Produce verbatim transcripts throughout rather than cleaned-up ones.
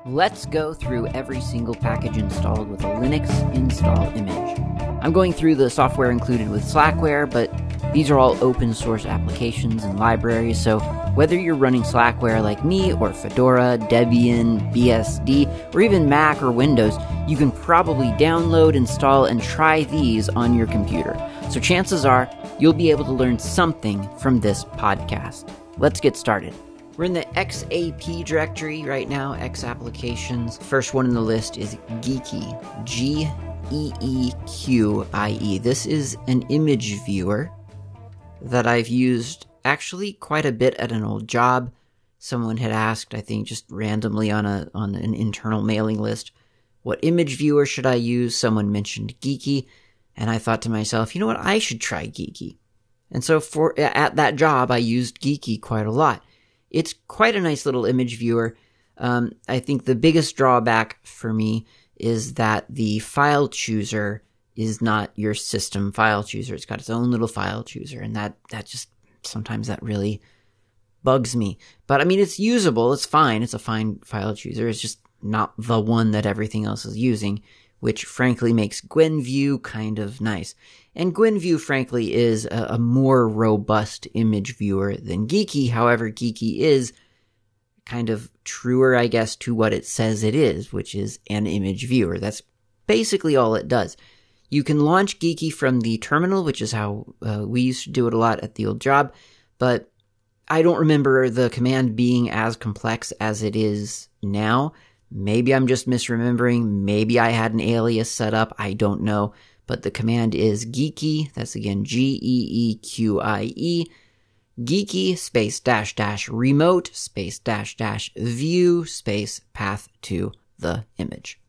Let's go through every single package installed with a Linux install image. I'm going through the software included with Slackware, but these are all open source applications and libraries, so whether you're running Slackware like me, or Fedora, Debian, B S D, or even Mac or Windows, you can probably download, install, and try these on your computer. So chances are, you'll be able to learn something from this podcast. Let's get started. We're in the X A P directory right now, X applications. First one in the list is Geekie, G E E Q I E. This is an image viewer that I've used actually quite a bit at an old job. Someone had asked, I think just randomly on a on an internal mailing list, what image viewer should I use? Someone mentioned Geekie, and I thought to myself, you know what, I should try Geekie. And so for at that job, I used Geekie quite a lot. It's quite a nice little image viewer. Um, I think the biggest drawback for me is that the file chooser is not your system file chooser. It's got its own little file chooser, and that, that just, sometimes that really bugs me. But I mean, it's usable, it's fine, it's a fine file chooser, it's just not the one that everything else is using, which frankly makes Gwenview kind of nice. And Gwenview, frankly, is a, a more robust image viewer than Geekie. However, Geekie is kind of truer, I guess, to what it says it is, which is an image viewer. That's basically all it does. You can launch Geekie from the terminal, which is how uh, we used to do it a lot at the old job, but I don't remember the command being as complex as it is now. Maybe I'm just misremembering. Maybe I had an alias set up. I don't know. But the command is Geekie. That's again G E E Q I E. Geekie space dash dash remote space dash dash view space path to the image.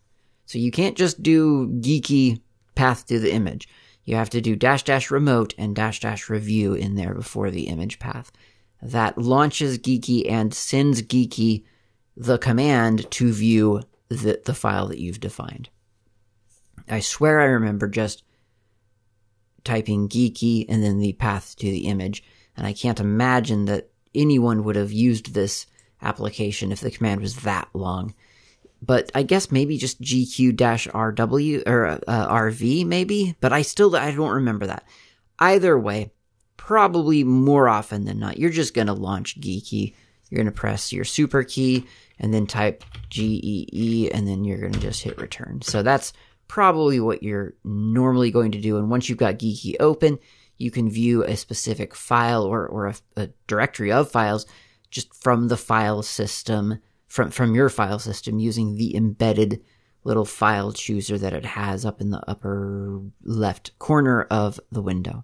So you can't just do Geekie path to the image. You have to do dash dash remote and dash dash review in there before the image path. That launches Geekie and sends Geekie the command to view the, the file that you've defined. I swear I remember just typing Geekie and then the path to the image, and I can't imagine that anyone would have used this application if the command was that long. But I guess maybe just G Q-R W or uh, R V maybe, but I still I don't remember that. Either way, probably more often than not, you're just going to launch Geekie. You're going to press your super key and then type G E E, and then you're going to just hit return. So that's probably what you're normally going to do. And once you've got Geekie open, you can view a specific file or, or a, a directory of files just from the file system, from, from your file system, using the embedded little file chooser that it has up in the upper left corner of the window.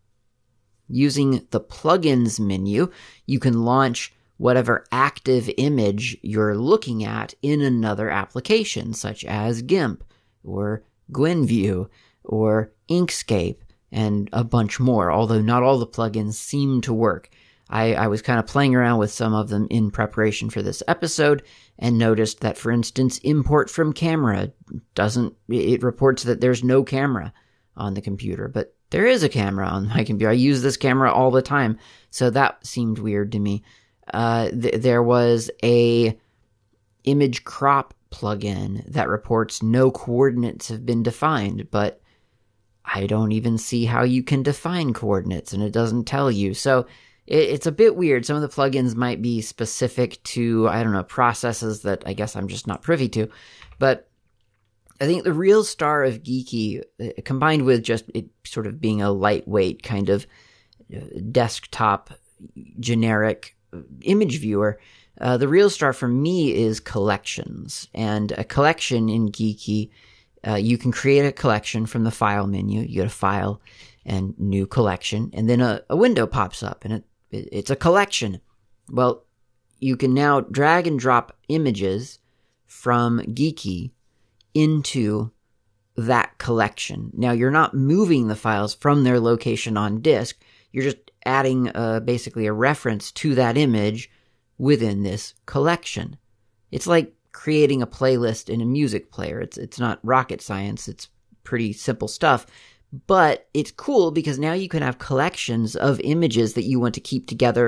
Using the plugins menu, you can launch whatever active image you're looking at in another application, such as GIMP, or Gwenview, or Inkscape, and a bunch more, although not all the plugins seem to work. I, I was kind of playing around with some of them in preparation for this episode, and noticed that, for instance, import from camera doesn't, it reports that there's no camera on the computer, but there is a camera on my computer. I use this camera all the time, so that seemed weird to me. Uh, th- there was a image crop plugin that reports no coordinates have been defined, but I don't even see how you can define coordinates, and it doesn't tell you. So it, it's a bit weird. Some of the plugins might be specific to, I don't know, processes that I guess I'm just not privy to. But I think the real star of Geekie, uh, combined with just it sort of being a lightweight kind of uh, desktop generic image viewer, uh, the real star for me is collections. And a collection in Geekie, uh, you can create a collection from the file menu. You go to File and New Collection, and then a, a window pops up, and it, it it's a collection. Well, you can now drag and drop images from Geekie into that collection. Now, you're not moving the files from their location on disk. You're just adding uh, basically a reference to that image within this collection. It's like creating a playlist in a music player. It's it's not rocket science. It's pretty simple stuff. But it's cool because now you can have collections of images that you want to keep together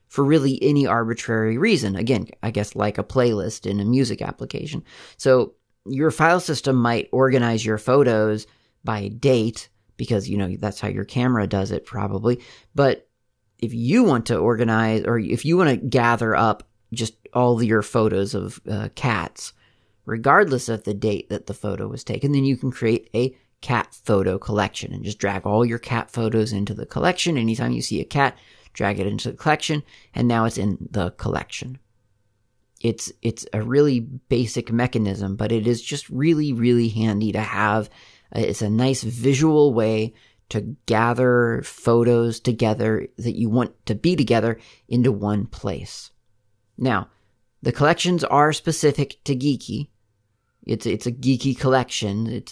for really any arbitrary reason. Again, I guess like a playlist in a music application. So your file system might organize your photos by date because, you know, that's how your camera does it probably. But if you want to organize, or if you want to gather up just all your photos of uh, cats, regardless of the date that the photo was taken, then you can create a cat photo collection and just drag all your cat photos into the collection. Anytime you see a cat, drag it into the collection, and now it's in the collection. It's it's a really basic mechanism, but it is just really, really handy to have. It's a nice visual way to gather photos together that you want to be together into one place. Now, the collections are specific to Geeky. It's it's a Geeky collection. It's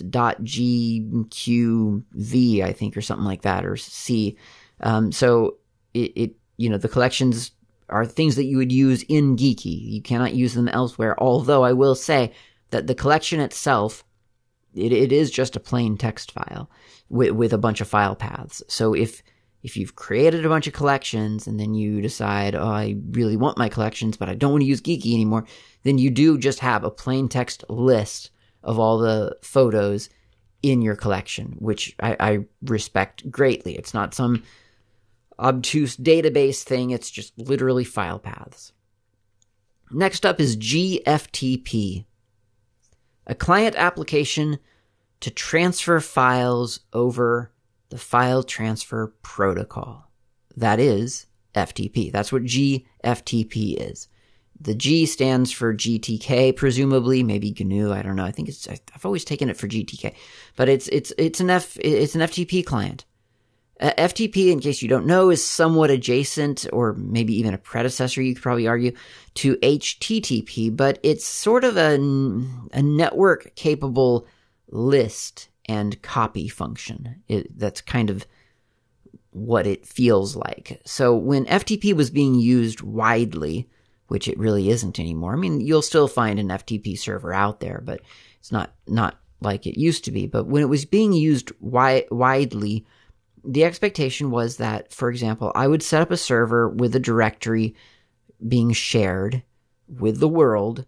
.gqv, I think, or something like that, or C. Um, so it, it you know the collections are things that you would use in Geeky. You cannot use them elsewhere. Although I will say that the collection itself, it, it is just a plain text file with with a bunch of file paths. So if If you've created a bunch of collections and then you decide, oh, I really want my collections, but I don't want to use Geeky anymore, then you do just have a plain text list of all the photos in your collection, which I, I respect greatly. It's not some obtuse database thing. It's just literally file paths. Next up is G F T P, a client application to transfer files over the File Transfer Protocol. That is F T P. That's what G F T P is. The G stands for G T K, presumably, maybe G N U. I don't know. I think it's. I've always taken it for G T K, but it's it's it's an F it's an F T P client. Uh, F T P, in case you don't know, is somewhat adjacent, or maybe even a predecessor, you could probably argue, to H T T P, but it's sort of a a network capable list and copy function. It, that's kind of what it feels like. So when F T P was being used widely, which it really isn't anymore. I mean, you'll still find an F T P server out there, but it's not not like it used to be. But when it was being used wi- widely, the expectation was that, for example, I would set up a server with a directory being shared with the world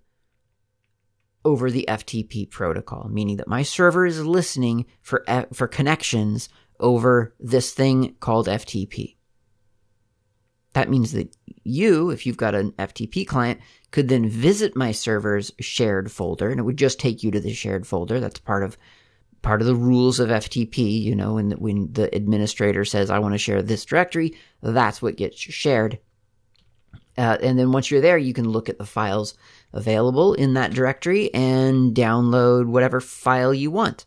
over the F T P protocol, meaning that my server is listening for for connections over this thing called F T P. That means that you, if you've got an F T P client, could then visit my server's shared folder, and it would just take you to the shared folder. That's part of part of the rules of F T P. You know, when the, when the administrator says, I want to share this directory, that's what gets shared. Uh, and then once you're there, you can look at the files available in that directory and download whatever file you want.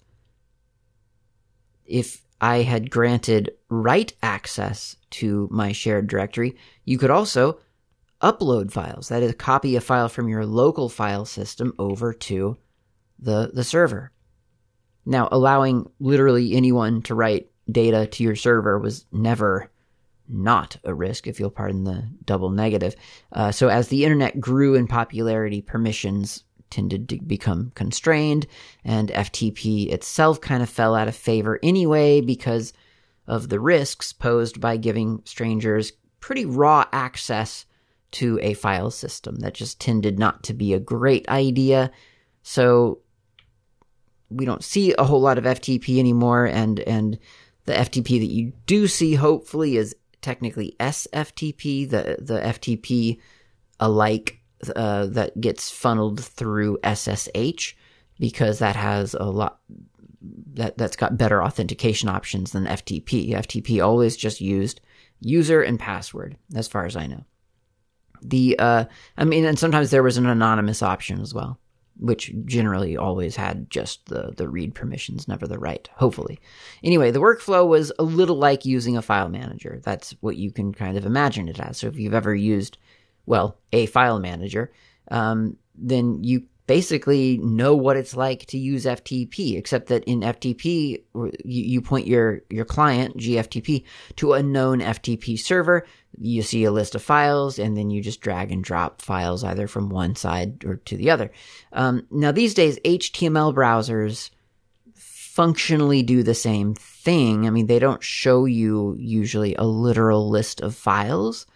If I had granted write access to my shared directory, you could also upload files. That is, copy a file from your local file system over to the, the server. Now, allowing literally anyone to write data to your server was never not a risk, if you'll pardon the double negative. Uh, so as the internet grew in popularity, permissions tended to become constrained, and F T P itself kind of fell out of favor anyway because of the risks posed by giving strangers pretty raw access to a file system. That just tended not to be a great idea. So we don't see a whole lot of F T P anymore, and and the F T P that you do see, hopefully, is technically S F T P, the the F T P alike uh, that gets funneled through S S H, because that has a lot that that's got better authentication options than F T P. F T P always just used user and password, as far as I know. The uh, I mean, and sometimes there was an anonymous option as well, which generally always had just the, the read permissions, never the write, hopefully. Anyway, the workflow was a little like using a file manager. That's what you can kind of imagine it as. So if you've ever used, well, a file manager, um, then you basically know what it's like to use F T P, except that in F T P, you, you point your, your client, G F T P, to a known F T P server. You see a list of files, and then you just drag and drop files either from one side or to the other. Um, now, these days, H T M L browsers functionally do the same thing. I mean, they don't show you usually a literal list of files,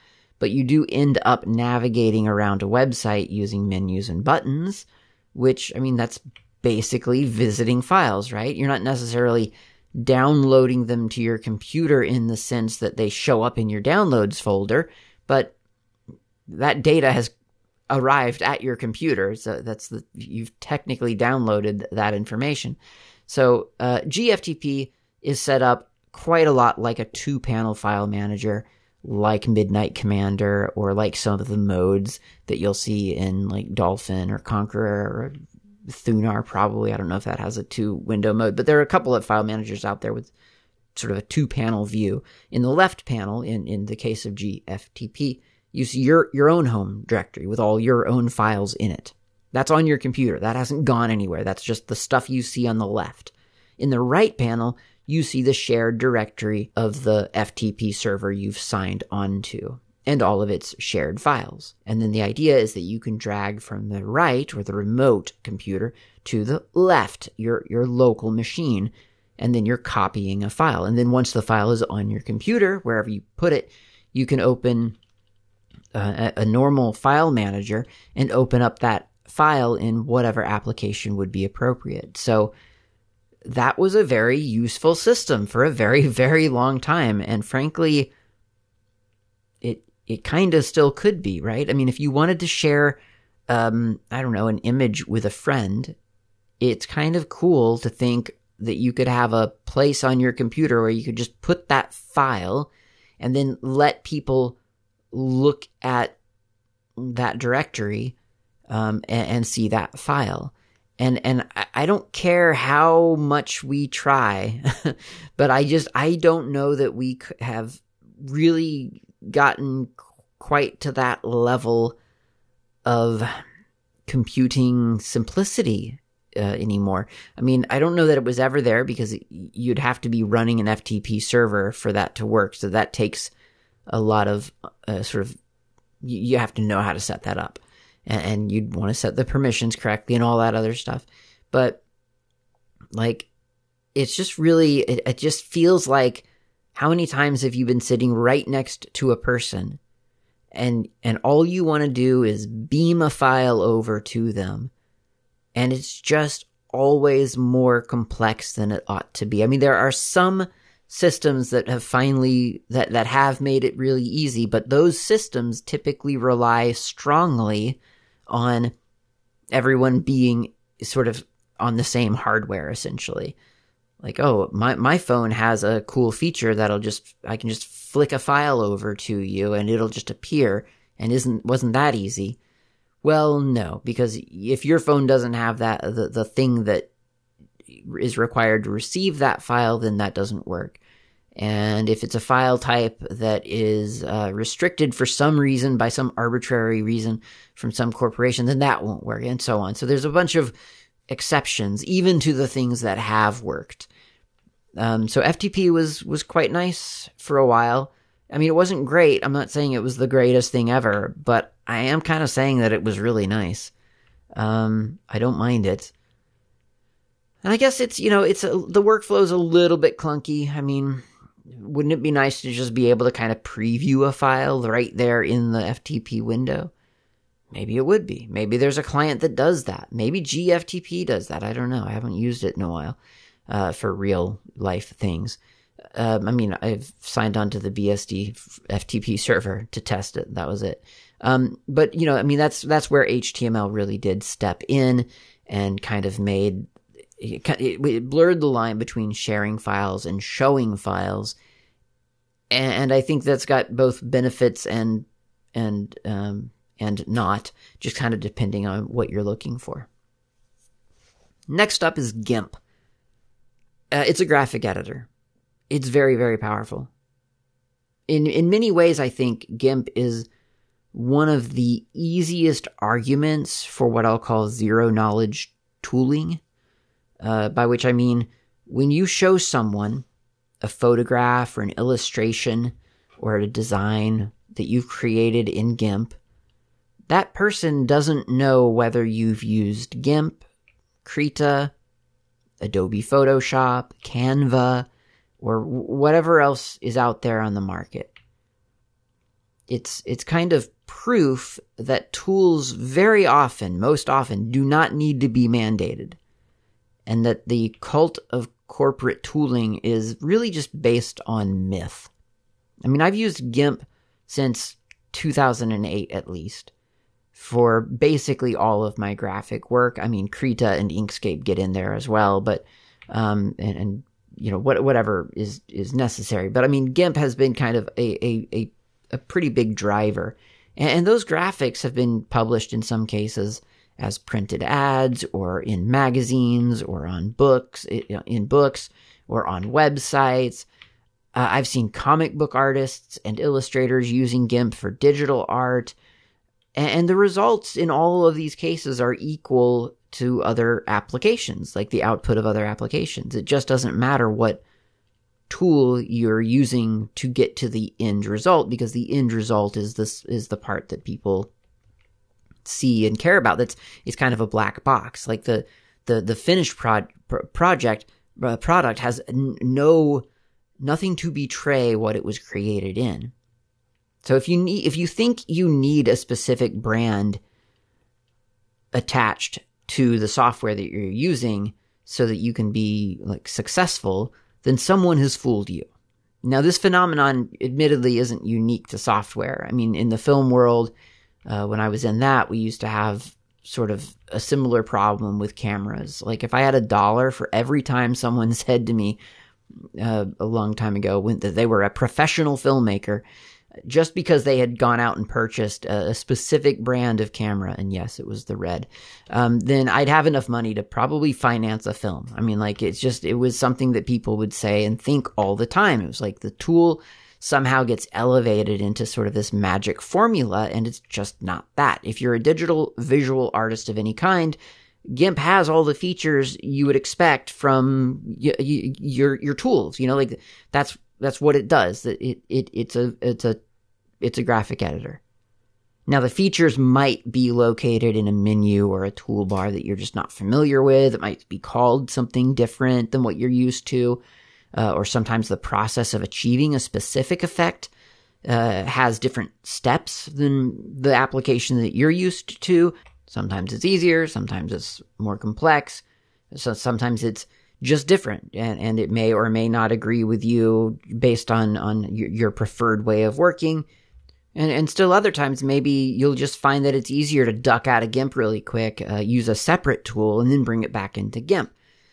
but you do end up navigating around a website using menus and buttons, which, I mean, that's basically visiting files, right? You're not necessarily downloading them to your computer in the sense that they show up in your downloads folder, but that data has arrived at your computer. So that's the, you've technically downloaded that information. So uh, G F T P is set up quite a lot like a two-panel file manager, like Midnight Commander, or like some of the modes that you'll see in like Dolphin or Conqueror or Thunar probably. I don't know if that has a two-window mode, but there are a couple of file managers out there with sort of a two-panel view. In the left panel, in, in the case of G F T P, you see your, your own home directory with all your own files in it. That's on your computer. That hasn't gone anywhere. That's just the stuff you see on the left. In the right panel, you see the shared directory of the F T P server you've signed onto and all of its shared files. And then the idea is that you can drag from the right, or the remote computer, to the left, your, your local machine, and then you're copying a file. And then once the file is on your computer, wherever you put it, you can open uh, a, a normal file manager and open up that file in whatever application would be appropriate. So that was a very useful system for a very, very long time. And frankly, it it kind of still could be, right? I mean, if you wanted to share, um, I don't know, an image with a friend, it's kind of cool to think that you could have a place on your computer where you could just put that file and then let people look at that directory um, and, and see that file. And and I don't care how much we try, but I just, I don't know that we have really gotten quite to that level of computing simplicity uh, anymore. I mean, I don't know that it was ever there, because you'd have to be running an F T P server for that to work. So that takes a lot of uh, sort of, you have to know how to set that up. And you'd want to set the permissions correctly and all that other stuff. But, like, it's just really, it, it just feels like, how many times have you been sitting right next to a person and and all you want to do is beam a file over to them, and it's just always more complex than it ought to be. I mean, there are some systems that have finally, that, that have made it really easy, but those systems typically rely strongly on everyone being sort of on the same hardware, essentially. Like, oh, my, my phone has a cool feature that'll just, I can just flick a file over to you and it'll just appear, and isn't, wasn't that easy? Well, no, because if your phone doesn't have that, the, the thing that is required to receive that file, then that doesn't work. And if it's a file type that is uh, restricted for some reason, by some arbitrary reason from some corporation, then that won't work, and so on. So there's a bunch of exceptions, even to the things that have worked. Um, so F T P was, was quite nice for a while. I mean, it wasn't great. I'm not saying it was the greatest thing ever, but I am kind of saying that it was really nice. Um, I don't mind it. And I guess it's, you know, it's a, the workflow is a little bit clunky. I mean, wouldn't it be nice to just be able to kind of preview a file right there in the F T P window? Maybe it would be. Maybe there's a client that does that. Maybe G F T P does that. I don't know. I haven't used it in a while uh, for real life things. Um, I mean, I've signed on to the B S D F T P server to test it. That was it. Um, but, you know, I mean, that's that's where H T M L really did step in and kind of made... It, it blurred the line between sharing files and showing files, and I think that's got both benefits and and um, and not, just kind of depending on what you're looking for. Next up is GIMP. Uh, it's a graphic editor. It's very, very powerful. In in many ways, I think GIMP is one of the easiest arguments for what I'll call zero-knowledge tooling. Uh, by which I mean, when you show someone a photograph or an illustration or a design that you've created in GIMP, that person doesn't know whether you've used GIMP, Krita, Adobe Photoshop, Canva, or whatever else is out there on the market. it's it's kind of proof that tools very often, most often, do not need to be mandated, and that the cult of corporate tooling is really just based on myth. I mean, I've used GIMP since two thousand eight at least for basically all of my graphic work. I mean, Krita and Inkscape get in there as well, but um, and, and you know what, whatever is is necessary. But I mean, GIMP has been kind of a a a, a pretty big driver, and, and those graphics have been published in some cases as printed ads, or in magazines, or on books, in books, or on websites. Uh, I've seen comic book artists and illustrators using GIMP for digital art, and, and the results in all of these cases are equal to other applications, like the output of other applications. It just doesn't matter what tool you're using to get to the end result, because the end result is this is the part that people see and care about. That's it's kind of a black box. Like the the the finished pro- project uh, product has n- no nothing to betray what it was created in. So if you need if you think you need a specific brand attached to the software that you're using so that you can be like successful, then someone has fooled you. Now, this phenomenon admittedly isn't unique to software. I mean, in the film world, Uh, when I was in that, we used to have sort of a similar problem with cameras. Like if I had a dollar for every time someone said to me uh, a long time ago when, that they were a professional filmmaker, just because they had gone out and purchased a, a specific brand of camera, and yes, it was the Red, um, then I'd have enough money to probably finance a film. I mean, like it's just, it was something that people would say and think all the time. It was like the tool somehow gets elevated into sort of this magic formula, and it's just not that. If you're a digital visual artist of any kind, GIMP has all the features you would expect from y- y- your your tools. You know, like that's that's what it does. That it it it's a it's a it's a graphic editor. Now, the features might be located in a menu or a toolbar that you're just not familiar with. It might be called something different than what you're used to. Uh, or sometimes the process of achieving a specific effect uh, has different steps than the application that you're used to. Sometimes it's easier, sometimes it's more complex, so sometimes it's just different, and, and it may or may not agree with you based on, on your, your preferred way of working. And, and still other times, maybe you'll just find that it's easier to duck out of GIMP really quick, uh, use a separate tool, and then bring it back into GIMP.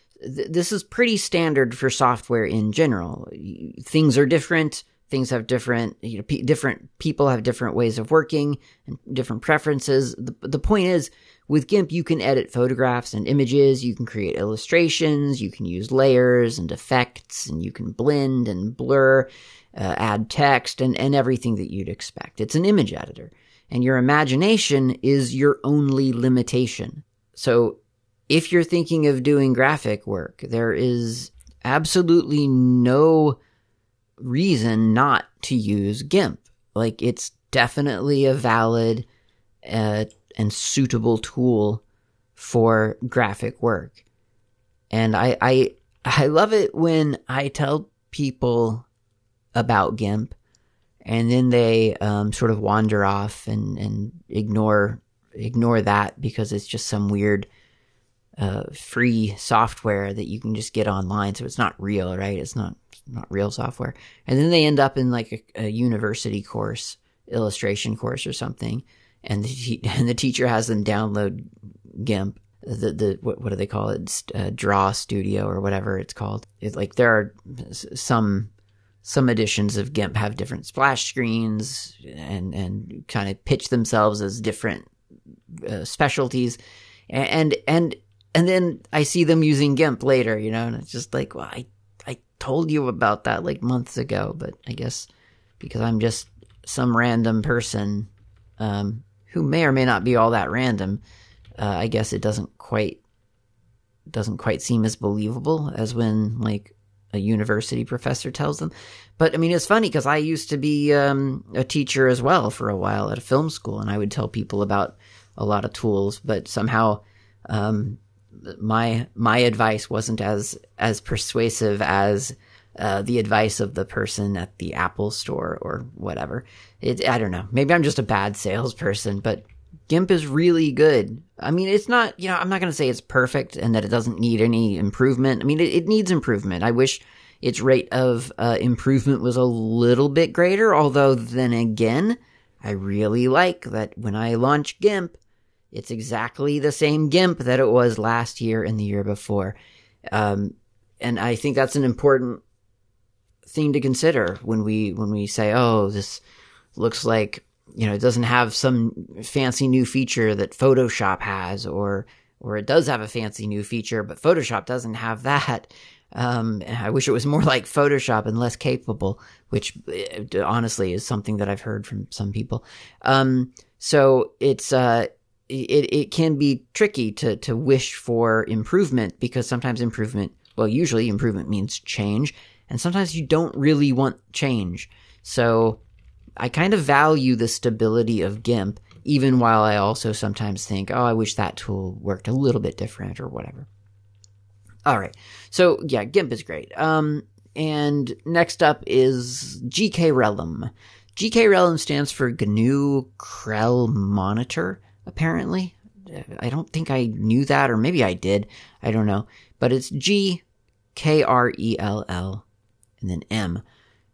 This is pretty standard for software in general. Things are different. Things have different, you know, p- different people have different ways of working and different preferences. The, the point is, with GIMP, you can edit photographs and images. You can create illustrations. You can use layers and effects, and you can blend and blur, uh, add text, and, and everything that you'd expect. It's an image editor, and your imagination is your only limitation. So if you're thinking of doing graphic work, there is absolutely no reason not to use GIMP. Like, it's definitely a valid uh, and suitable tool for graphic work. And I, I, I love it when I tell people about GIMP and then they um, sort of wander off and, and ignore ignore that because it's just some weird uh, free software that you can just get online. So it's not real, right? It's not not real software. And then they end up in like a, a university course, illustration course or something, and the, and the teacher has them download GIMP. The the what, what do they call it? Uh, Draw Studio or whatever it's called. It's like there are some some editions of GIMP have different splash screens and and kind of pitch themselves as different uh, specialties, and and and then I see them using GIMP later, you know, and it's just like, well, I I told you about that like months ago, but I guess because I'm just some random person um, who may or may not be all that random. Uh, I guess it doesn't quite doesn't quite seem as believable as when like a university professor tells them. But I mean, it's funny because I used to be um, a teacher as well for a while at a film school, and I would tell people about a lot of tools. But somehow, um, my my advice wasn't as as persuasive as uh, the advice of the person at the Apple store or whatever. It, I don't know. Maybe I'm just a bad salesperson, but GIMP is really good. I mean, it's not, you know, I'm not going to say it's perfect and that it doesn't need any improvement. I mean, it, it needs improvement. I wish its rate of uh, improvement was a little bit greater, although then again, I really like that when I launch GIMP, it's exactly the same GIMP that it was last year and the year before. Um, and I think that's an important thing to consider when we when we say, oh, this looks like, you know, it doesn't have some fancy new feature that Photoshop has, or or it does have a fancy new feature, but Photoshop doesn't have that. Um, I wish it was more like Photoshop and less capable, which uh, honestly is something that I've heard from some people. Um, so it's uh, it it can be tricky to to wish for improvement, because sometimes improvement, well, usually improvement means change, and sometimes you don't really want change. So I kind of value the stability of GIMP, even while I also sometimes think, oh, I wish that tool worked a little bit different or whatever. All right. So yeah, GIMP is great. Um, and next up is G K Relum. G K Relum stands for G N U Krell Monitor, apparently. I don't think I knew that, or maybe I did. I don't know. But it's G K R E L L and then M.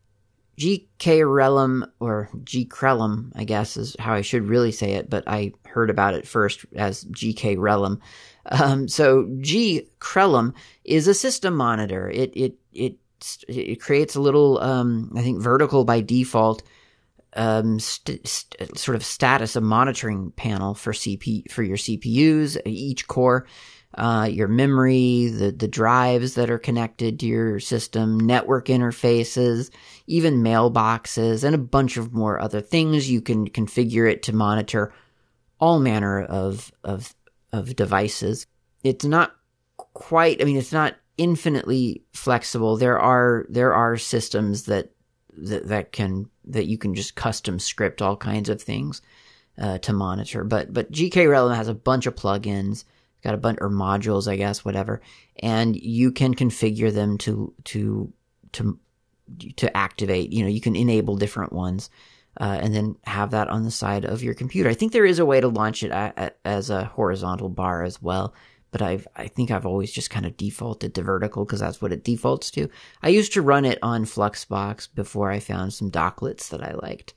G K Relum, or G Krellum, I guess is how I should really say it, but I heard about it first as G K Relum. Um, so G Krellum is a system monitor. It it it it creates a little, um, I think, vertical by default, um, st- st- sort of status, a monitoring panel for C P for your C P Us, each core. Uh, your memory, the, the drives that are connected to your system, network interfaces, even mailboxes, and a bunch of more other things. You can configure it to monitor all manner of, of, of devices. It's not quite, I mean, it's not infinitely flexible. There are, there are systems that, that, that can, that you can just custom script all kinds of things, uh, to monitor. But, but G K Relum has a bunch of plugins. Got a bunch, or modules, I guess, whatever, and you can configure them to to to to activate. You know, you can enable different ones, uh, and then have that on the side of your computer. I think there is a way to launch it at, at, as a horizontal bar as well, but I've I think I've always just kind of defaulted to vertical because that's what it defaults to. I used to run it on Fluxbox before I found some docklets that I liked,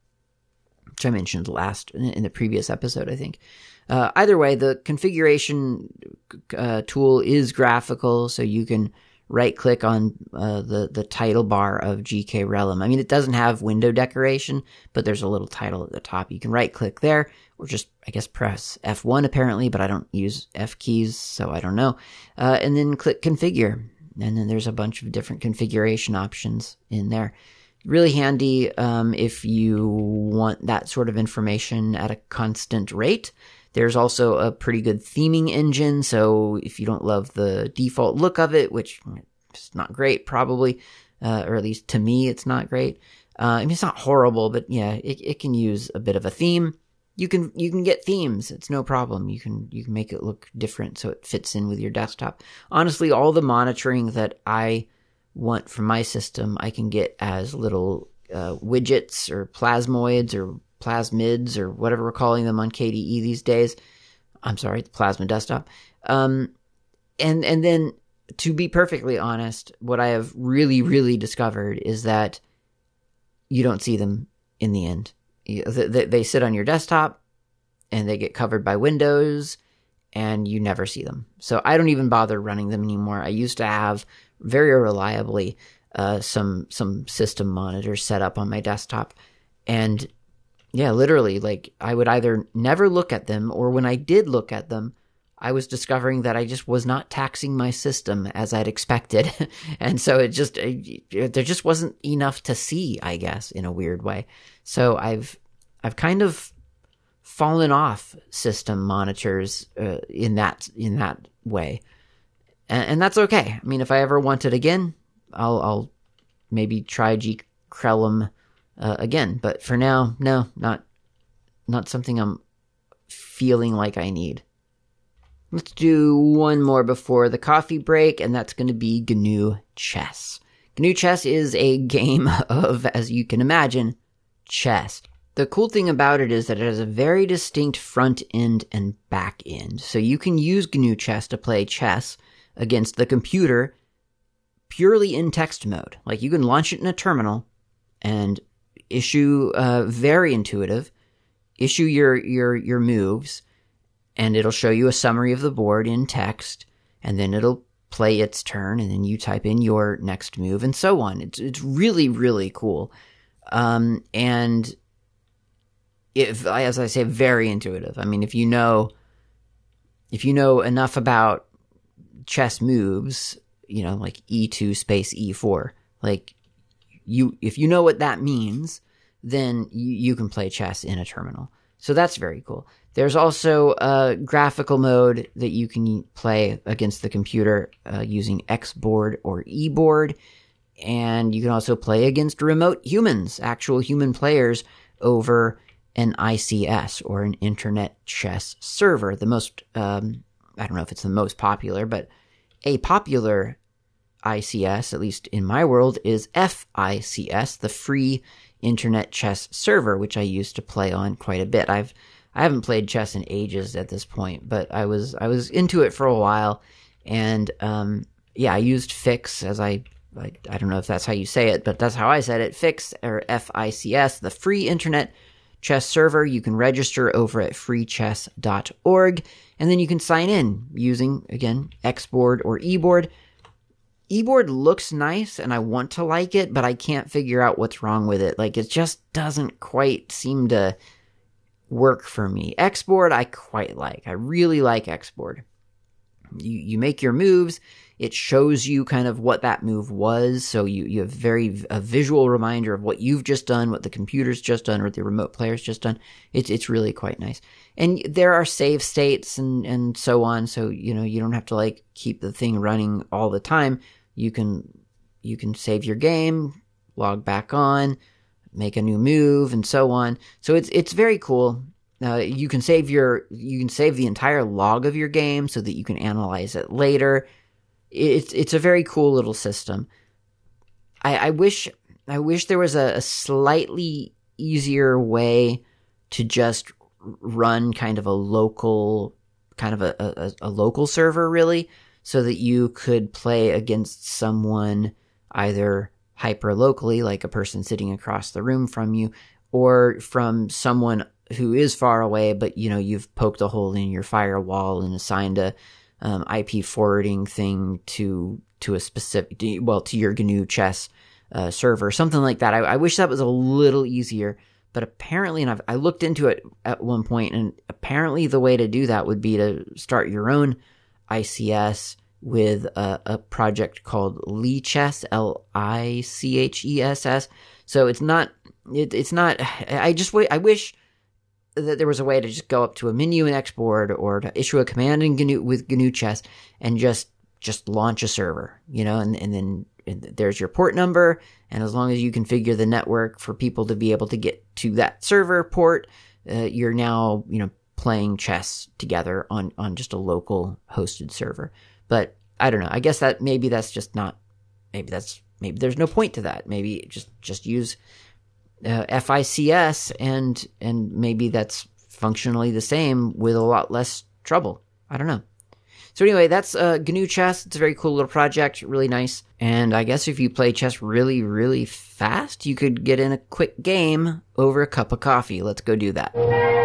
which I mentioned last in, in the previous episode, I think. Uh, either way, the configuration uh, tool is graphical, so you can right-click on uh, the, the title bar of G K Relum. I mean, it doesn't have window decoration, but there's a little title at the top. You can right-click there, or just, I guess, press F one apparently, but I don't use F keys, so I don't know. Uh, and then click Configure, and then there's a bunch of different configuration options in there. Really handy um, if you want that sort of information at a constant rate. There's also a pretty good theming engine, so if you don't love the default look of it, which is not great probably, uh, or at least to me it's not great. Uh, I mean, it's not horrible, but yeah, it, it can use a bit of a theme. You can you can get themes. It's no problem. You can you can make it look different so it fits in with your desktop. Honestly, all the monitoring that I want from my system, I can get as little uh, widgets or plasmoids or plasmids or whatever we're calling them on K D E these days. I'm sorry, the Plasma Desktop. Um, and and then, to be perfectly honest, what I have really, really discovered is that you don't see them in the end. You, they, they sit on your desktop, and they get covered by Windows, and you never see them. So I don't even bother running them anymore. I used to have very reliably uh, some some system monitors set up on my desktop, and yeah, literally, like, I would either never look at them, or when I did look at them, I was discovering that I just was not taxing my system as I'd expected. And so it just, it, there just wasn't enough to see, I guess, in a weird way. So I've, I've kind of fallen off system monitors uh, in that, in that way. And, and that's okay. I mean, if I ever want it again, I'll, I'll maybe try G Krellum Uh, again, but for now, no, not not something I'm feeling like I need. Let's do one more before the coffee break, and that's going to be G N U Chess. G N U Chess is a game of, as you can imagine, chess. The cool thing about it is that it has a very distinct front end and back end. So you can use G N U Chess to play chess against the computer purely in text mode. Like, you can launch it in a terminal and issue, uh, very intuitive, issue your, your, your moves, and it'll show you a summary of the board in text, and then it'll play its turn, and then you type in your next move, and so on. It's, it's really, really cool. Um, and if, as I say, very intuitive. I mean, if you know, if you know enough about chess moves, you know, like E two space E four, like you, if you know what that means, then you, you can play chess in a terminal. So that's very cool. There's also a graphical mode that you can play against the computer uh, using Xboard or eBoard. And you can also play against remote humans, actual human players, over an I C S, or an internet chess server. The most, um, I don't know if it's the most popular, but a popular I C S, at least in my world, is F I C S, the free internet chess server, which I used to play on quite a bit. I've I haven't played chess in ages at this point, but I was I was into it for a while, and um, yeah, I used Fix as I, I I don't know if that's how you say it, but that's how I said it. Fix, or F I C S, the free internet chess server. You can register over at free chess dot org, and then you can sign in using, again, Xboard or eBoard. eBoard looks nice, and I want to like it, but I can't figure out what's wrong with it. Like, it just doesn't quite seem to work for me. Xboard, I quite like. I really like Xboard. You you make your moves. It shows you kind of what that move was, so you, you have very a visual reminder of what you've just done, what the computer's just done, or what the remote player's just done. It's it's really quite nice. And there are save states and, and so on, so you know you don't have to like keep the thing running all the time. You can you can save your game, log back on, make a new move, and so on. So it's it's very cool. Uh, you can save your you can save the entire log of your game so that you can analyze it later. It's it's a very cool little system. I, I wish I wish there was a, a slightly easier way to just run kind of a local kind of a, a, a local server, really, so that you could play against someone either hyper locally, like a person sitting across the room from you, or from someone who is far away, but you know you've poked a hole in your firewall and assigned a um, I P forwarding thing to to a specific, well, to your G N U Chess uh, server, something like that. I, I wish that was a little easier, but apparently, and I've, I looked into it at one point, and apparently the way to do that would be to start your own I C S with a, a project called Lichess, L I C H E S S. So it's not, it, it's not, I just, I wish that there was a way to just go up to a menu in Xboard, or to issue a command in G N U with G N U Chess and just, just launch a server, you know, and, and then and there's your port number. And as long as you configure the network for people to be able to get to that server port, uh, you're now, you know, playing chess together on, on just a local hosted server. But I don't know. I guess that maybe that's just not, maybe that's, maybe there's no point to that. Maybe just, just use uh, F I C S and, and maybe that's functionally the same with a lot less trouble. I don't know. So anyway, that's uh, G N U Chess. It's a very cool little project, really nice. And I guess if you play chess really, really fast, you could get in a quick game over a cup of coffee. Let's go do that.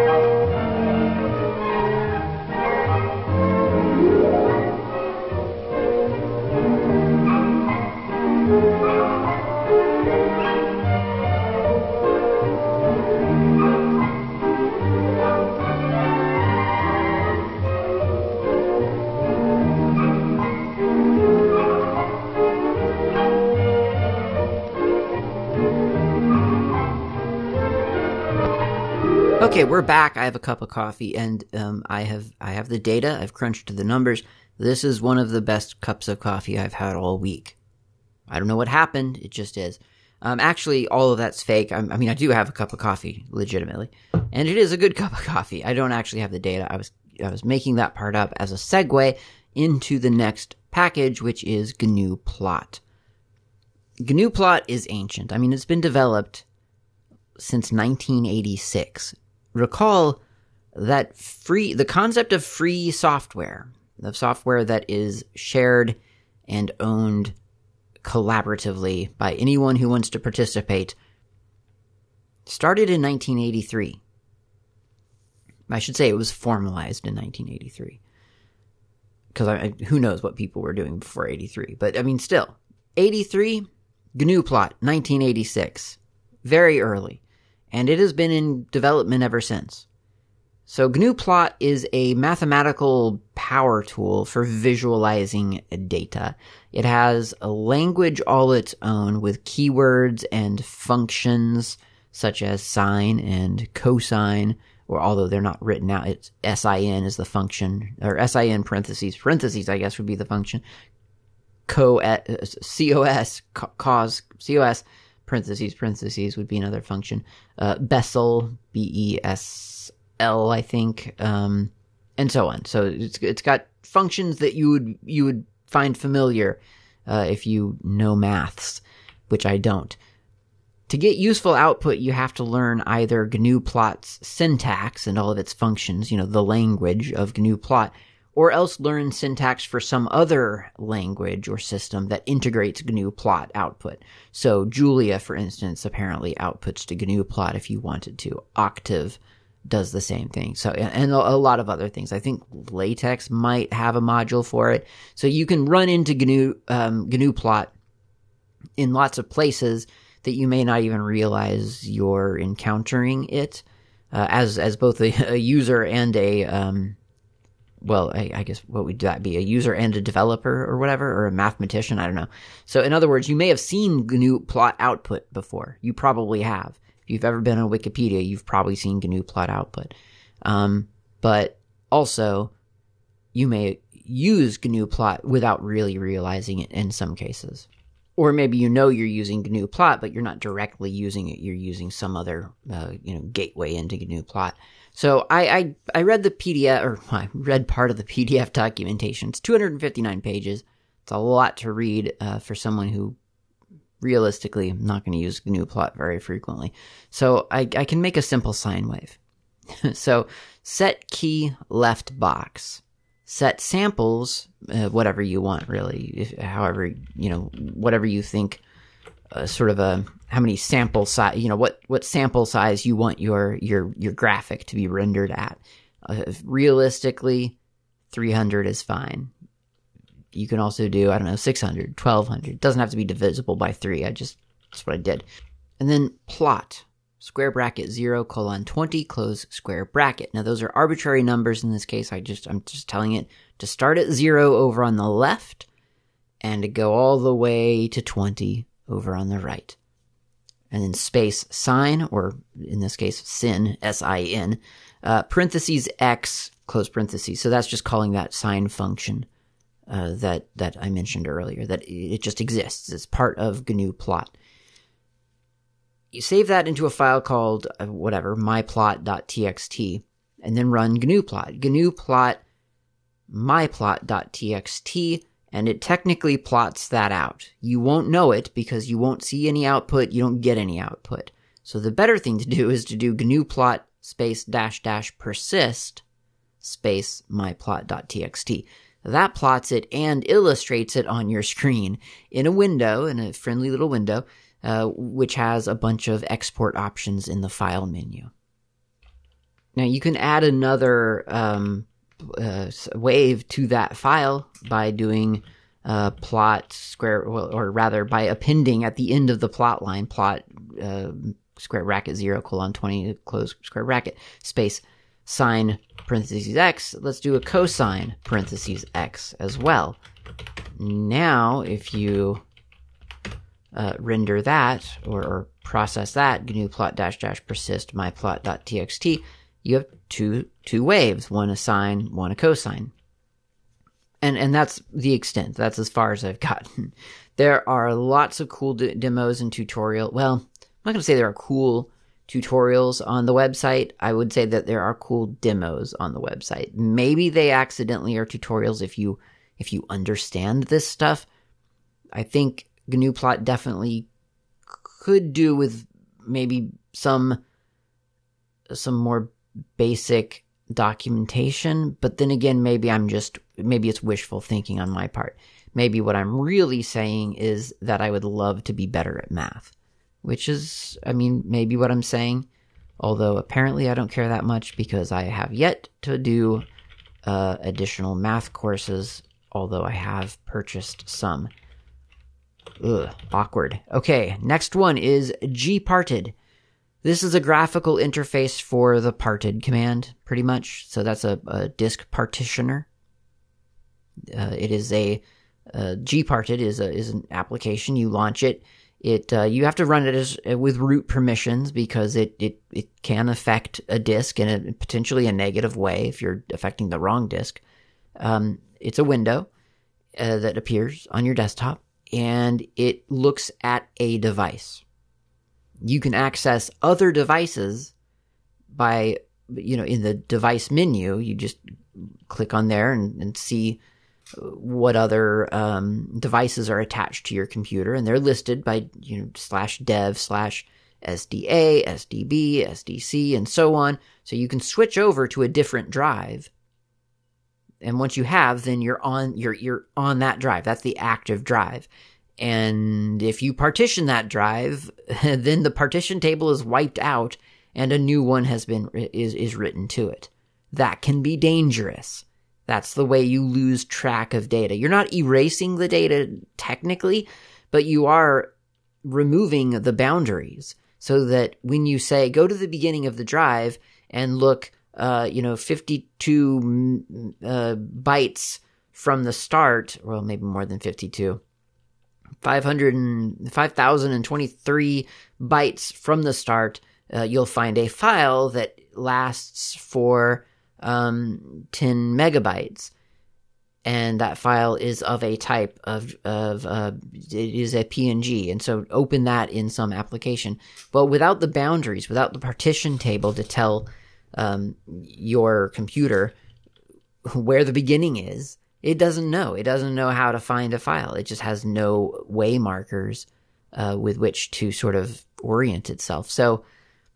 Okay, we're back. I have a cup of coffee, and um, I have I have the data. I've crunched the numbers. This is one of the best cups of coffee I've had all week. I don't know what happened. It just is. Um, actually, all of that's fake. I, I mean, I do have a cup of coffee, legitimately, and it is a good cup of coffee. I don't actually have the data. I was I was making that part up as a segue into the next package, which is G N U Plot. G N U plot is ancient. I mean, it's been developed since nineteen eighty-six. Recall that free, the concept of free software, of software that is shared and owned collaboratively by anyone who wants to participate, started in nineteen eighty-three. I should say it was formalized in nineteen eighty-three. Because I, who knows what people were doing before eighty-three. But, I mean, still, eighty-three, G N U plot, nineteen eighty-six. Very early. And it has been in development ever since. So G N U plot is a mathematical power tool for visualizing data. It has a language all its own with keywords and functions such as sine and cosine, or although they're not written out, it's sin is the function, or sin parentheses, parentheses I guess would be the function, co, cos, cos, cos, parentheses, parentheses would be another function, uh, Bessel, B E S L, I think, um, and so on. So it's it's got functions that you would you would find familiar uh, if you know maths, which I don't. To get useful output, you have to learn either G N U plot's syntax and all of its functions, you know, the language of G N U plot, or else learn syntax for some other language or system that integrates G N U plot output. So Julia, for instance, apparently outputs to G N U plot if you wanted to. Octave does the same thing. So, and a lot of other things. I think LaTeX might have a module for it. So you can run into G N U, um, G N U plot in lots of places that you may not even realize you're encountering it, uh, as as both a, a user and a, um, well, I, I guess what would that be? A user and a developer or whatever, or a mathematician? I don't know. So in other words, you may have seen G N U plot output before. You probably have. If you've ever been on Wikipedia, you've probably seen G N U plot output. Um, but also, you may use G N U plot without really realizing it in some cases. Or maybe you know you're using G N U plot, but you're not directly using it. You're using some other, uh, you know, gateway into G N U plot. So I, I, I read the P D F, or I read part of the P D F documentation. It's two hundred fifty-nine pages. It's a lot to read uh, for someone who, realistically, I'm not going to use G N U plot very frequently. So I, I can make a simple sine wave. So set key left box. Set samples, uh, whatever you want, really. If, however, you know, whatever you think, uh, sort of a, how many sample size, you know, what, what sample size you want your, your, your graphic to be rendered at. Uh, realistically, three hundred is fine. You can also do, I don't know, six hundred, twelve hundred. It doesn't have to be divisible by three. I just, that's what I did. And then plot. Square bracket zero colon twenty close square bracket. Now those are arbitrary numbers in this case. I just I'm just telling it to start at zero over on the left and to go all the way to twenty over on the right. And then space sine, or in this case sin, S I N, uh, parentheses x close parentheses. So that's just calling that sine function uh, that that I mentioned earlier. That it just exists. It's part of G N U plot. You save that into a file called, uh, whatever, myplot.txt, and then run G N U plot. G N U plot myplot.txt, and it technically plots that out. You won't know it because you won't see any output, you don't get any output. So the better thing to do is to do G N U plot space dash dash persist space myplot.txt. That plots it and illustrates it on your screen in a window, in a friendly little window, Uh, which has a bunch of export options in the file menu. Now you can add another um, uh, wave to that file by doing uh, plot square, well, or rather by appending at the end of the plot line, plot uh, square bracket zero colon twenty close square bracket space sine parentheses x. Let's do a cosine parentheses x as well. Now if you Uh, render that, or, or process that, G N U plot dash dash persist myplot.txt, you have two two waves, one a sine, one a cosine. And and that's the extent. That's as far as I've gotten. There are lots of cool de- demos and tutorial. Well, I'm not going to say there are cool tutorials on the website. I would say that there are cool demos on the website. Maybe they accidentally are tutorials if you if you understand this stuff. I think G N U plot definitely could do with maybe some some more basic documentation, but then again, maybe I'm just, maybe it's wishful thinking on my part. Maybe what I'm really saying is that I would love to be better at math, which is, I mean, maybe what I'm saying, although apparently I don't care that much because I have yet to do uh, additional math courses, although I have purchased some. Ugh, awkward. Okay, next one is gparted. This is a graphical interface for the parted command, pretty much. So that's a, a disk partitioner. Uh, it is a uh, gparted is a is an application. You launch it. It uh, you have to run it as with root permissions because it it it can affect a disk in a potentially a negative way if you're affecting the wrong disk. Um, it's a window uh, that appears on your desktop, and it looks at a device. You can access other devices by, you know, in the device menu, you just click on there and, and see what other um, devices are attached to your computer. And they're listed by, you know, slash dev, slash S D A, S D B, S D C, and so on. So you can switch over to a different drive. And once you have, then you're on, you're, you're on that drive. That's the active drive. And if you partition that drive, then the partition table is wiped out and a new one has been is is written to it. That can be dangerous. That's the way you lose track of data. You're not erasing the data technically, but you are removing the boundaries so that when you say go to the beginning of the drive and look, uh, you know, fifty-two uh, bytes from the start, well, maybe more than fifty-two. five hundred and five thousand twenty-three bytes from the start, uh, you'll find a file that lasts for um, ten megabytes. And that file is of a type of, of uh, it is a P N G. And so open that in some application. But without the boundaries, without the partition table to tell um, your computer where the beginning is, it doesn't know. It doesn't know how to find a file. It just has no way markers uh, with which to sort of orient itself. So,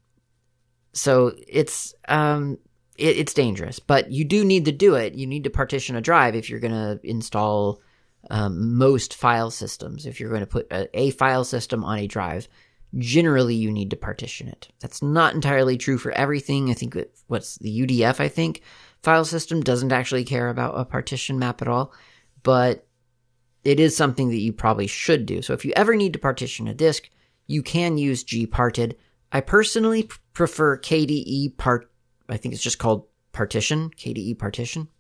so it's um, it, it's dangerous. But you do need to do it. You need to partition a drive if you're going to install um, most file systems. If you're going to put a, a file system on a drive, generally you need to partition it. That's not entirely true for everything. I think that what's the U D F, I think, file system doesn't actually care about a partition map at all, but it is something that you probably should do. So if you ever need to partition a disk, you can use gparted. I personally p- prefer K D E part. I think it's just called partition, K D E partition.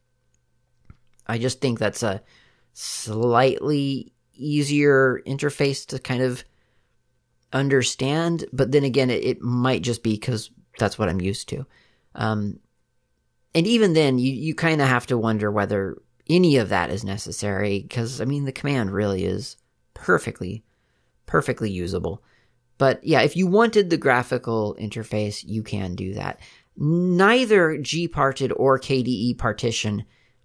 I just think that's a slightly easier interface to kind of understand, but then again, it, it might just be because that's what I'm used to. Um, And even then, you, you kind of have to wonder whether any of that is necessary, because, I mean, the command really is perfectly, perfectly usable. But yeah, if you wanted the graphical interface, you can do that. Neither gparted or K D E partition,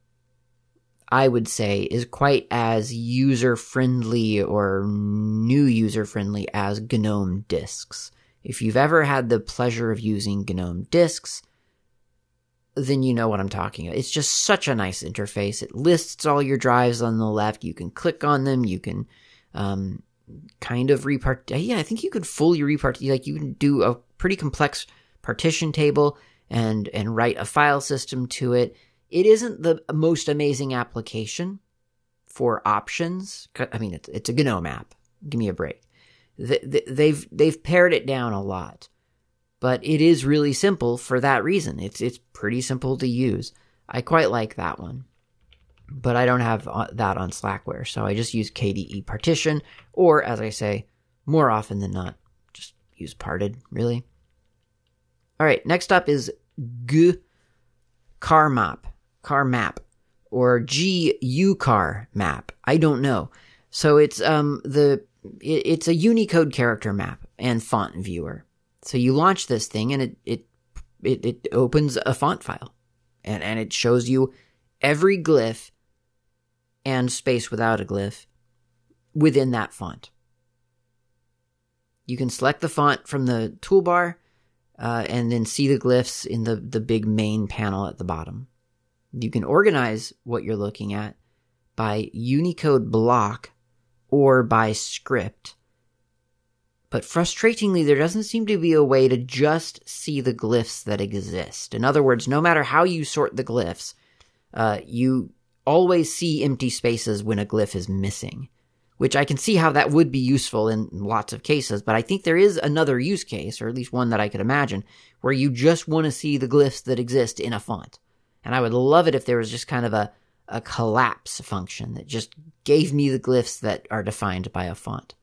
I would say, is quite as user-friendly or new user-friendly as GNOME disks. If you've ever had the pleasure of using GNOME disks, then you know what I'm talking about. It's just such a nice interface. It lists all your drives on the left. You can click on them. You can um, kind of repart. Yeah, I think you could fully repart. Like you can do a pretty complex partition table and and write a file system to it. It isn't the most amazing application for options. I mean, it's, it's a GNOME app. Give me a break. They've they've pared it down a lot. But it is really simple for that reason. It's it's pretty simple to use. I quite like that one. But I don't have that on Slackware, so I just use K D E partition, or as I say, more often than not, just use parted, really. All right, next up is G carmap, carmap, or G ucar map. I don't know. So it's um the it, it's a Unicode character map and font viewer. So you launch this thing and it, it it it opens a font file, and, and it shows you every glyph and space without a glyph within that font. You can select the font from the toolbar uh, and then see the glyphs in the, the big main panel at the bottom. You can organize what you're looking at by Unicode block or by script. But frustratingly, there doesn't seem to be a way to just see the glyphs that exist. In other words, no matter how you sort the glyphs, uh, you always see empty spaces when a glyph is missing, which I can see how that would be useful in lots of cases, but I think there is another use case, or at least one that I could imagine, where you just want to see the glyphs that exist in a font. And I would love it if there was just kind of a, a collapse function that just gave me the glyphs that are defined by a font.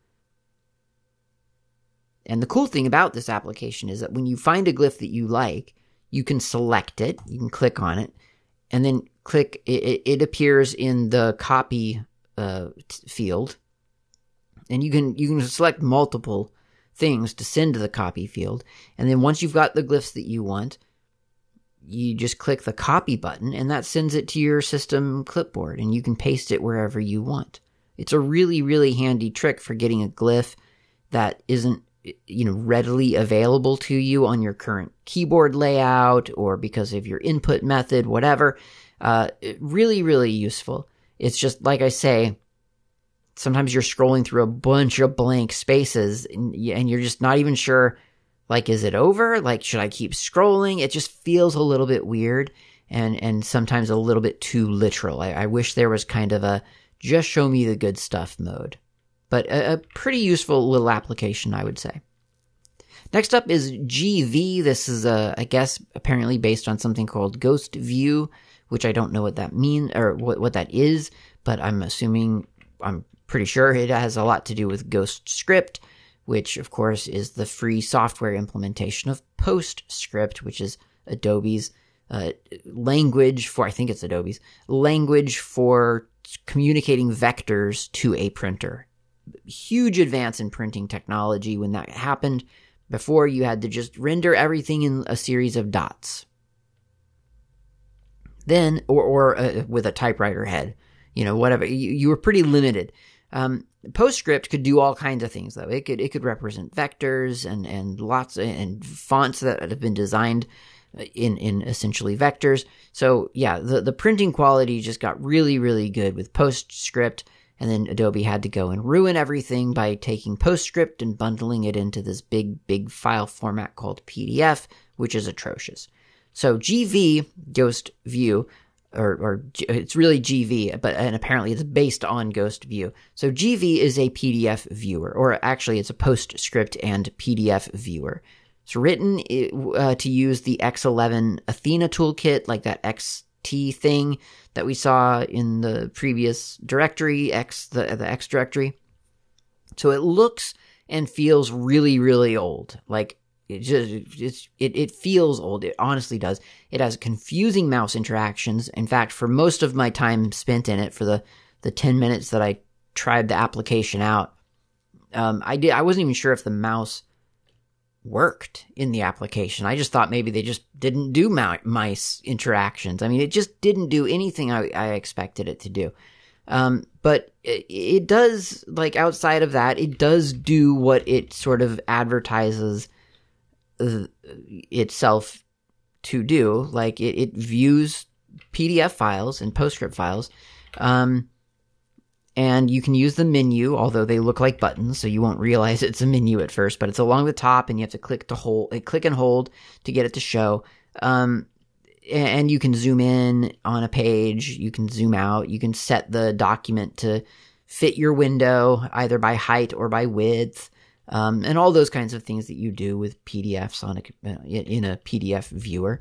And the cool thing about this application is that when you find a glyph that you like, you can select it, you can click on it, and then click, it, it appears in the copy uh, field. And you can you can select multiple things to send to the copy field. And then once you've got the glyphs that you want, you just click the copy button, and that sends it to your system clipboard, and you can paste it wherever you want. It's a really, really handy trick for getting a glyph that isn't, you know, readily available to you on your current keyboard layout or because of your input method, whatever. Uh, really, really useful. It's just, like I say, sometimes you're scrolling through a bunch of blank spaces and, and you're just not even sure, like, is it over? Like, should I keep scrolling? It just feels a little bit weird and, and sometimes a little bit too literal. I, I wish there was kind of a just show me the good stuff mode. But a, a pretty useful little application, I would say. Next up is G V. This is, uh, I guess, apparently based on something called Ghost View, which I don't know what that means or what, what that is, but I'm assuming, I'm pretty sure it has a lot to do with Ghostscript, which, of course, is the free software implementation of PostScript, which is Adobe's uh, language for, I think it's Adobe's, language for communicating vectors to a printer. Huge advance in printing technology when that happened. Before, you had to just render everything in a series of dots. Then, or, or uh, with a typewriter head, you know, whatever. You, you were pretty limited. Um, PostScript could do all kinds of things, though. It could it could represent vectors and and lots of, and fonts that have been designed in in essentially vectors. So yeah, the the printing quality just got really really good with PostScript. And then Adobe had to go and ruin everything by taking PostScript and bundling it into this big, big file format called P D F, which is atrocious. So G V, Ghost View, or, or it's really G V, but and apparently it's based on Ghost View. So G V is a P D F viewer, or actually it's a PostScript and P D F viewer. It's written uh, to use the X eleven Athena toolkit, like that X T thing that we saw in the previous directory, X the, the X directory. So it looks and feels really, really old. Like it just it's, it it feels old. It honestly does. It has confusing mouse interactions. In fact, for most of my time spent in it, for the the ten minutes that I tried the application out, um, I did I wasn't even sure if the mouse worked in the application. I just thought maybe they just didn't do mice interactions. I mean, it just didn't do anything I, I expected it to do. Um, but it, it does, like outside of that, it does do what it sort of advertises uh, itself to do. Like it, it views P D F files and PostScript files. Um, And you can use the menu, although they look like buttons, so you won't realize it's a menu at first, but it's along the top, and you have to click to hold, click and hold to get it to show. Um, and you can zoom in on a page, you can zoom out, you can set the document to fit your window, either by height or by width, um, and all those kinds of things that you do with P D Fs on a, in a P D F viewer.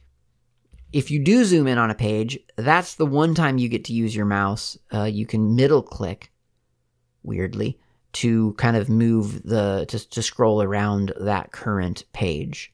If you do zoom in on a page, that's the one time you get to use your mouse. Uh, you can middle click, weirdly, to kind of move the, to, to scroll around that current page.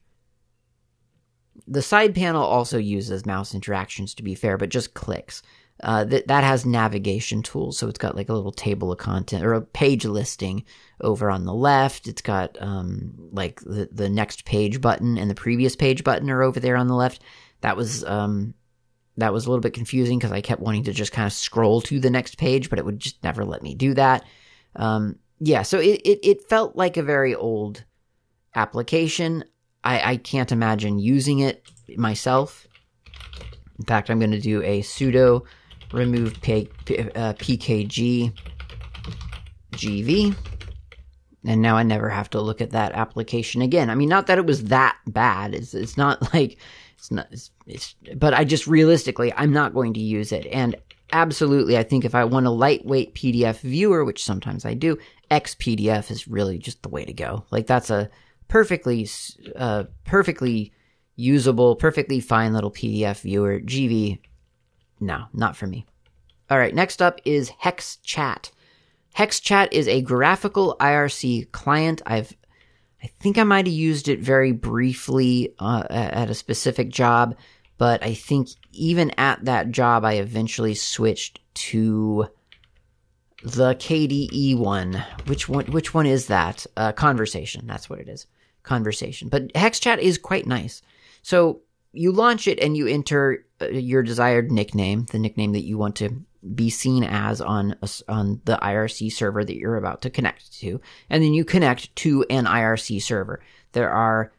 The side panel also uses mouse interactions, to be fair, but just clicks. Uh, that, that has navigation tools, so it's got like a little table of content, or a page listing over on the left. It's got um, like the, the next page button and the previous page button are over there on the left. That was um, that was a little bit confusing because I kept wanting to just kind of scroll to the next page, but it would just never let me do that. Um, yeah, so it, it, it felt like a very old application. I, I can't imagine using it myself. In fact, I'm going to do a sudo remove P, uh, pkg gv. And now I never have to look at that application again. I mean, not that it was that bad. It's, it's not like, it's not, it's, it's, but I just realistically, I'm not going to use it. And absolutely, I think if I want a lightweight P D F viewer, which sometimes I do, X P D F is really just the way to go. Like, that's a perfectly, uh, perfectly usable, perfectly fine little P D F viewer. G V, no, not for me. All right, next up is HexChat. HexChat is a graphical I R C client. I've, I think I might have used it very briefly uh, at a specific job, but I think even at that job, I eventually switched to the K D E one. Which one? Which one is that? Uh, Conversation. That's what it is. Conversation. But HexChat is quite nice. So you launch it and you enter your desired nickname, the nickname that you want to be seen as on a, on the I R C server that you're about to connect to, and then you connect to an I R C server. There are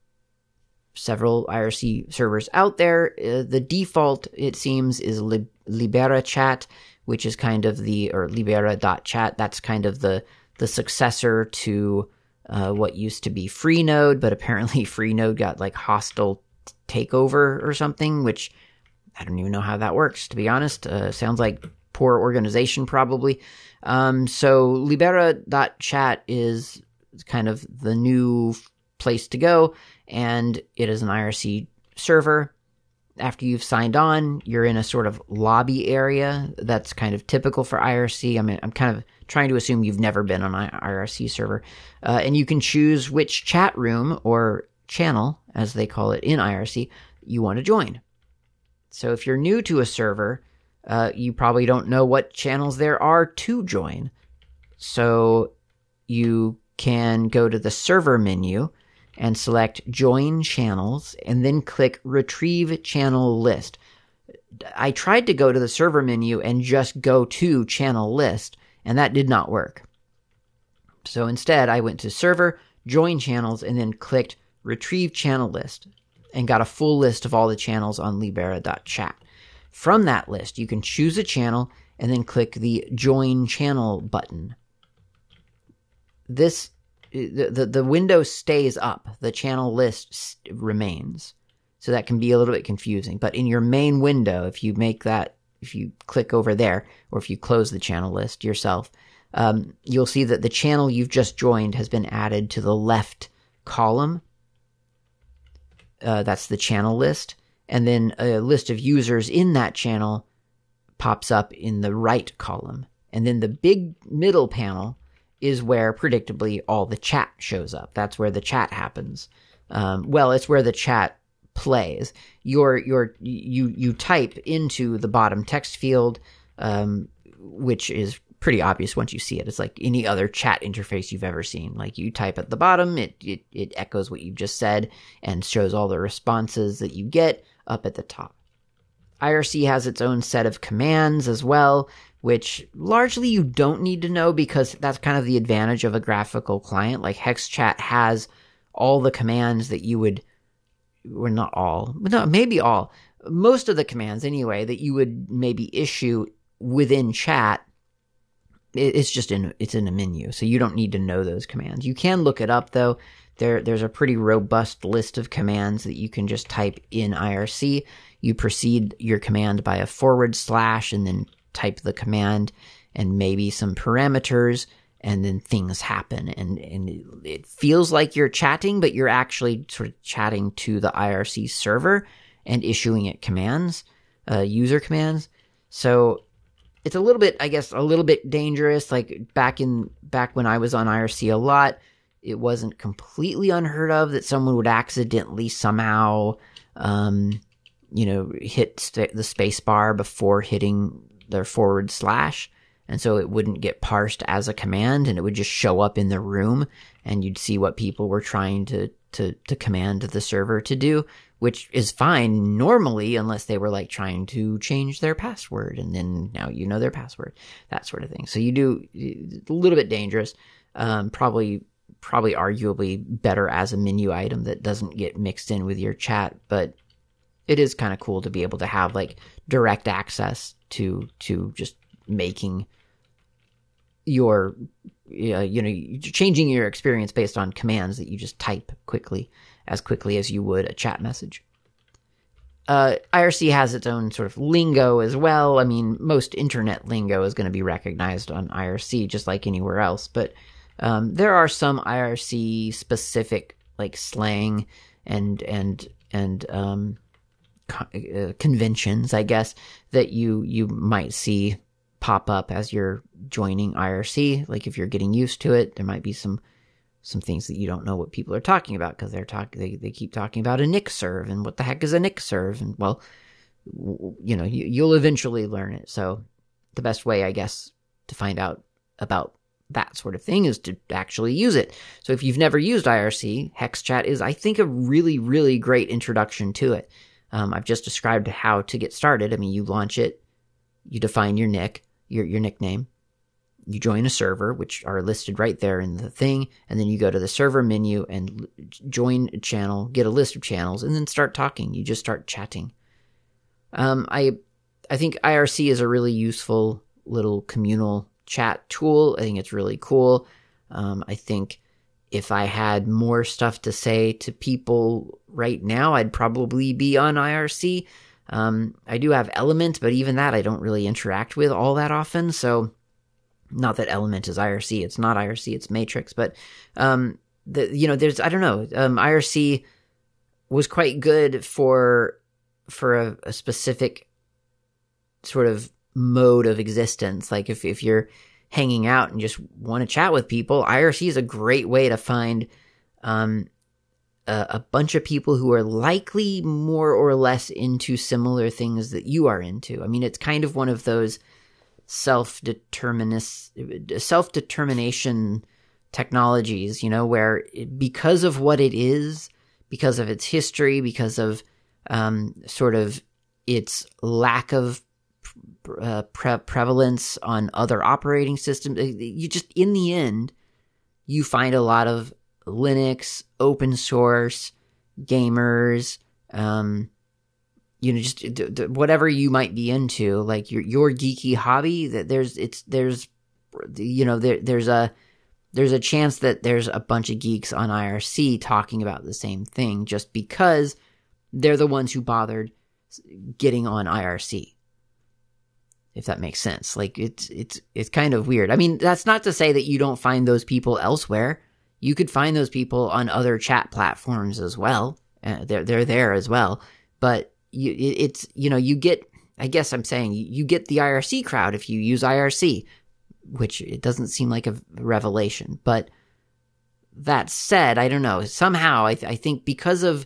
several I R C servers out there. Uh, the default, it seems, is Lib- LiberaChat, which is kind of the, or libera.chat, that's kind of the the successor to uh, what used to be Freenode, but apparently Freenode got like hostile takeover or something, which I don't even know how that works, to be honest. Uh, sounds like poor organization, probably. Um, so Libera.chat is kind of the new place to go, and it is an I R C server. After you've signed on, you're in a sort of lobby area that's kind of typical for I R C. I mean, I'm kind of trying to assume you've never been on an I R C server. Uh, and you can choose which chat room or channel, as they call it in I R C, you want to join. So if you're new to a server, uh, you probably don't know what channels there are to join. So you can go to the server menu and select Join Channels, and then click Retrieve Channel List. I tried to go to the server menu and just go to Channel List, and that did not work. So instead, I went to Server, Join Channels, and then clicked Retrieve Channel List, and got a full list of all the channels on libera.chat. From that list, you can choose a channel and then click the Join Channel button. This the, the, the window stays up. The channel list st- remains. So that can be a little bit confusing. But in your main window, if you make that, if you click over there, or if you close the channel list yourself, um, you'll see that the channel you've just joined has been added to the left column. Uh, that's the channel list. And then a list of users in that channel pops up in the right column. And then the big middle panel is where, predictably, all the chat shows up. That's where the chat happens. Um, well, it's where the chat plays. Your your you you type into the bottom text field, um, which is pretty obvious once you see it. It's like any other chat interface you've ever seen. Like, you type at the bottom, it it, it echoes what you've just said and shows all the responses that you get up at the top. I R C has its own set of commands as well, which largely you don't need to know because that's kind of the advantage of a graphical client. Like, HexChat has all the commands that you would, or not all, no, maybe all, most of the commands anyway, that you would maybe issue within chat. It's just in, it's in a menu, so you don't need to know those commands. You can look it up though. There, there's a pretty robust list of commands that you can just type in I R C. You precede your command by a forward slash and then type the command and maybe some parameters, and then things happen. And, and it feels like you're chatting, but you're actually sort of chatting to the I R C server and issuing it commands, uh, user commands. So it's a little bit, I guess, a little bit dangerous. Like back in, back when I was on I R C a lot, it wasn't completely unheard of that someone would accidentally somehow, um, you know, hit st- the space bar before hitting their forward slash. And so it wouldn't get parsed as a command, and it would just show up in the room, and you'd see what people were trying to, to, to command the server to do, which is fine normally unless they were like trying to change their password and then now you know their password, that sort of thing. So you do a little bit dangerous, um, probably probably arguably better as a menu item that doesn't get mixed in with your chat, but it is kind of cool to be able to have like direct access to to just making your uh, you know changing your experience based on commands that you just type quickly, as quickly as you would a chat message. Uh, I R C has its own sort of lingo as well. I mean, most internet lingo is going to be recognized on I R C just like anywhere else, but um, there are some I R C specific like slang and and and um, co- uh, conventions, I guess, that you you might see pop up as you're joining I R C. Like if you're getting used to it, there might be some some things that you don't know what people are talking about because they're talking they, they keep talking about a Nick serve and what the heck is a Nick serve, and well, w- you know you, you'll eventually learn it. So the best way, I guess, to find out about that sort of thing is to actually use it. So if you've never used I R C, HexChat is, I think, a really really great introduction to it. um, I've just described how to get started. I mean, you launch it, you define your nick your your nickname, you join a server, which are listed right there in the thing, and then you go to the server menu and join a channel, get a list of channels, and then start talking. You just start chatting. Um, I I think I R C is a really useful little communal chat tool. I think it's really cool. Um, I think if I had more stuff to say to people right now, I'd probably be on I R C. Um, I do have Element, but even that I don't really interact with all that often, so not that Element is I R C, it's not I R C, it's Matrix, but, um, the, you know, there's, I don't know, um, I R C was quite good for, for a, a specific sort of mode of existence. Like if, if you're hanging out and just want to chat with people, I R C is a great way to find, um, a, a bunch of people who are likely more or less into similar things that you are into. I mean, it's kind of one of those self-determinist, self-determination technologies, you know, where it, because of what it is, because of its history, because of um, sort of its lack of uh, pre- prevalence on other operating systems, you just, in the end, you find a lot of Linux, open source, gamers, um, you know, just d- d- whatever you might be into, like your your geeky hobby. That there's it's there's, you know, there there's a there's a chance that there's a bunch of geeks on I R C talking about the same thing, just because they're the ones who bothered getting on I R C. If that makes sense, like it's it's it's kind of weird. I mean, that's not to say that you don't find those people elsewhere. You could find those people on other chat platforms as well. Uh, they're they're there as well. But you, it, it's you know you get. I guess I'm saying you, you get the I R C crowd if you use I R C, which it doesn't seem like a revelation. But that said, I don't know. Somehow I, th- I think because of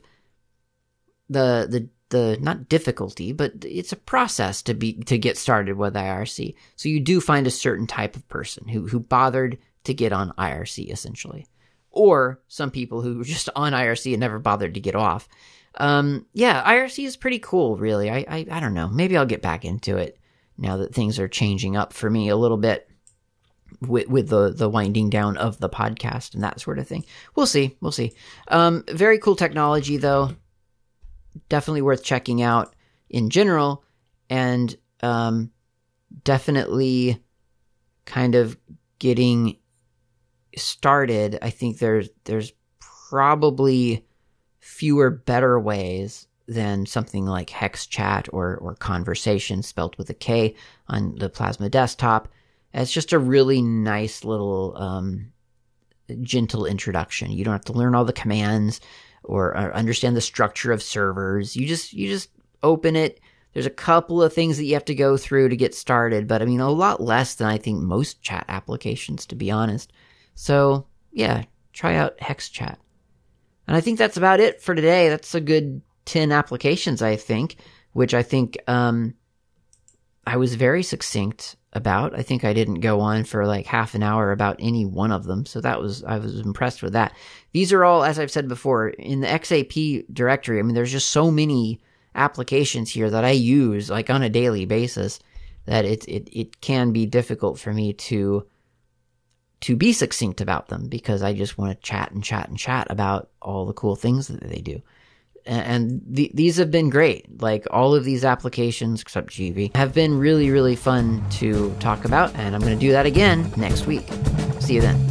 the the the not difficulty, but it's a process to be to get started with I R C. So you do find a certain type of person who who bothered to get on I R C essentially. Or some people who were just on I R C and never bothered to get off. Um, yeah, I R C is pretty cool, really. I, I I don't know. Maybe I'll get back into it now that things are changing up for me a little bit with, with the, the winding down of the podcast and that sort of thing. We'll see. We'll see. Um, very cool technology, though. Definitely worth checking out in general. And um, definitely kind of getting started. I think there's there's probably fewer better ways than something like HexChat or or Conversation, spelt with a K, on the Plasma desktop. It's just a really nice little um, gentle introduction. You don't have to learn all the commands or, or understand the structure of servers. You just you just open it. There's a couple of things that you have to go through to get started, but I mean a lot less than I think most chat applications, to be honest. So, yeah, try out HexChat. And I think that's about it for today. That's a good ten applications, I think, which I think um, I was very succinct about. I think I didn't go on for like half an hour about any one of them, so that was I was impressed with that. These are all, as I've said before, in the X A P directory. I mean, there's just so many applications here that I use like on a daily basis that it it it can be difficult for me to to be succinct about them, because I just want to chat and chat and chat about all the cool things that they do. And the, these have been great. Like, all of these applications, except G V, have been really, really fun to talk about, and I'm going to do that again next week. See you then.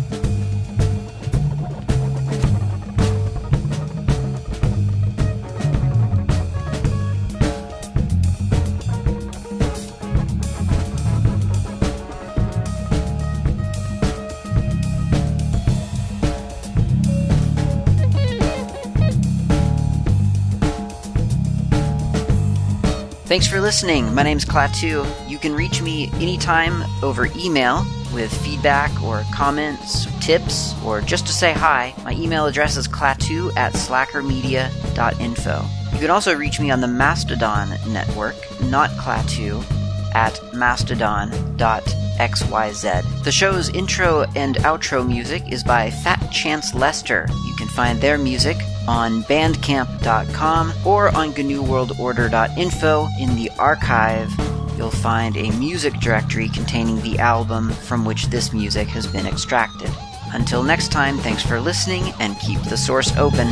Thanks for listening. My name's Klaatu. You can reach me anytime over email with feedback or comments, tips, or just to say hi. My email address is klaatu at slackermedia dot info. You can also reach me on the Mastodon network, not Klaatu, at mastodon dot x y z. The show's intro and outro music is by Fat Chance Lester. You can find their music on bandcamp dot com or on G N U World Order dot info. In the archive, you'll find a music directory containing the album from which this music has been extracted. Until next time, thanks for listening, and keep the source open.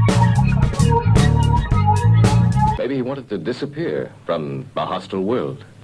Maybe he wanted to disappear from the hostile world.